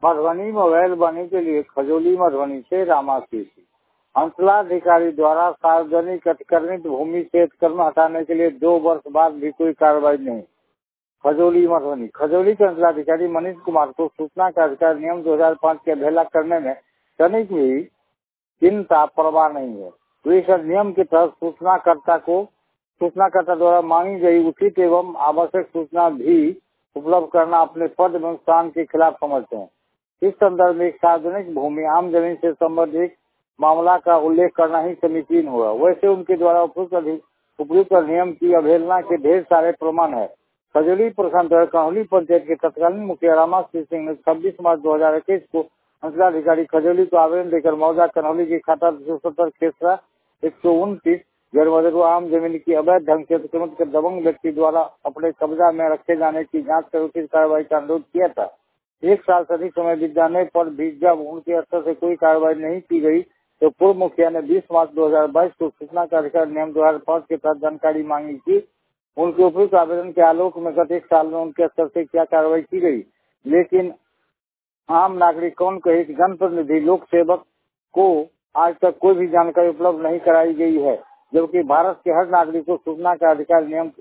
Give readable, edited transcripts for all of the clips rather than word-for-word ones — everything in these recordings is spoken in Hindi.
मधुबनी मोबाइल बनी के लिए खजौली मधुबनी से रामाशीष। अंचलाधिकारी द्वारा सार्वजनिक अतिक्रमित भूमि से अतिक्रमण हटाने के लिए 2 वर्ष बाद भी कोई कार्रवाई नहीं। खजौली मधुबनी। खजौली के अंचलाधिकारी मनीष कुमार को सूचना का अधिकार नियम 2005 की अवहेलना करने में तनिक भी चिंता परवाह नहीं है, तो इस नियम के तहत सूचनाकर्ता द्वारा मांगी गई उचित एवं आवश्यक सूचना भी उपलब्ध करना अपने पद एवं स्थान के खिलाफ समझते हैं। इस संदर्भ में सार्वजनिक भूमि आम जमीन से संबंधित मामला का उल्लेख करना ही समीचीन होगा। वैसे उनके द्वारा उपयुक्त नियम की अवहेलना के ढेर सारे प्रमाण है। खजौली प्रखंड कन्हौली पंचायत के तत्कालीन मुखिया रामाशीष सिंह ने 26 मार्च 2021 को अंचलाधिकारी खजौली को आवेदन देकर मौजा कन्हौली की खाता 270 खेसरा 129 गैरमजरूह आम जमीन की अवैध ढंग से अतिक्रमित कर दबंग व्यक्ति द्वारा अपने कब्जा में रखे जाने की जांच कर उचित कार्रवाई का अनुरोध किया था। 1 साल से अधिक समय बीत जाने पर भी जब उनके स्तर से कोई कार्रवाई नहीं की गई तो पूर्व मुखिया ने 20 मार्च 2022 को सूचना का अधिकार नियम 2005 के तहत जानकारी मांगी थी। उनके उपयुक्त आवेदन के आलोक में गत 1 साल में उनके स्तर से क्या कार्रवाई की गई, लेकिन आम नागरिक कौन कहे कि जनप्रतिनिधि लोक सेवक को आज तक कोई भी जानकारी उपलब्ध नहीं कराई गई है, जबकि भारत के हर नागरिक को सूचना का अधिकार नियम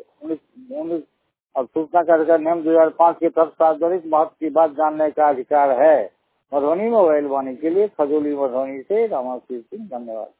2005 के तहत सार्वजनिक महत्व की बात जानने का अधिकार है। मधुबनी मोबाइल वाणी के लिए खजौली मधुबनी से रामाशीष सिंह। धन्यवाद।